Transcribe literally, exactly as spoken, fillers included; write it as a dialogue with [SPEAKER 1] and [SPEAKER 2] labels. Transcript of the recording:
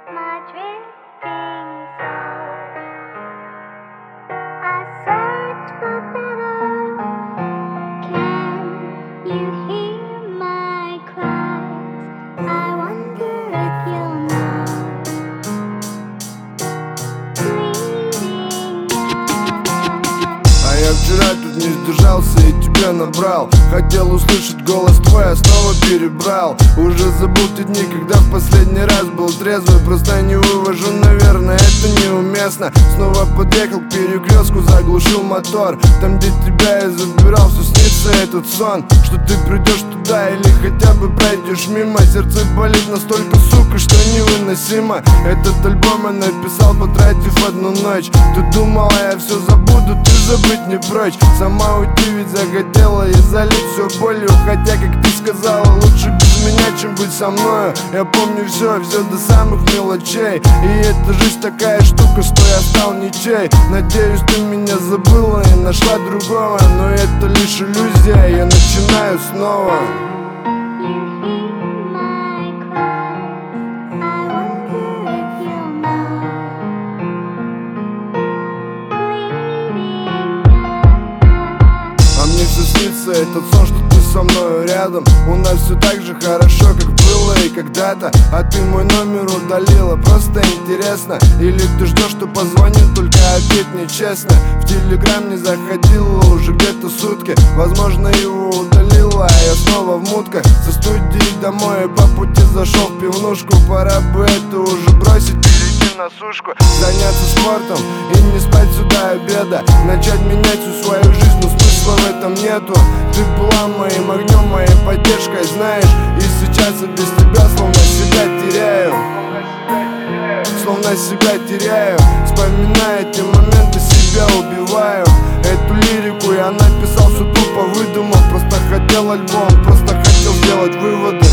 [SPEAKER 1] my drifting soul. I search for better. Can you hear my cries? I wonder if you'll know. Bleeding eyes.
[SPEAKER 2] А я вчера тут не сдержался и тебя набрал. Хотел услышать голос твой, а снова перебрал. Уже забыл те дни, когда в последний раз был трезвый. Просто не вывожу, наверное, это неуместно. Снова подъехал к перекрестку, заглушил мотор. Там, где тебя я забирал, все снится этот сон. Что ты придешь туда или хотя бы пройдешь мимо. Сердце болит настолько, сука, что невыносимо. Этот альбом я написал, потратив одну ночь. Ты думала, я все забуду, ты забыть не прочь. Сама уйти ведь захотела и залить все болью. Хотя, как ты сказала, лучше без меня, чем быть со мною. Я помню все, все до самых мелочей. И эта жизнь такая штука, что я стал ничей. Надеюсь, ты меня забыла и нашла другого. Но это лишь иллюзия, я начинаю снова. Этот сон, что ты со мною рядом. У нас все так же хорошо, как было и когда-то. А ты мой номер удалила, просто интересно. Или ты ждешь, что позвонит, только ответь мне честно. В телеграм не заходила уже где-то сутки. Возможно, его удалила, а я снова в мутках. Со студии домой и по пути зашел в пивнушку. Пора бы это уже бросить, перейти на сушку. Заняться спортом и не спать сюда обеда. Начать менять всю свою жизнь, но смысла в этом нету. Ты была моим огнем, моей поддержкой, знаешь. И сейчас я без тебя словно себя теряю. Словно себя теряю. Вспоминая эти моменты, себя убиваю. Эту лирику я написал все тупо, выдумал. Просто хотел альбом, просто хотел сделать выводы.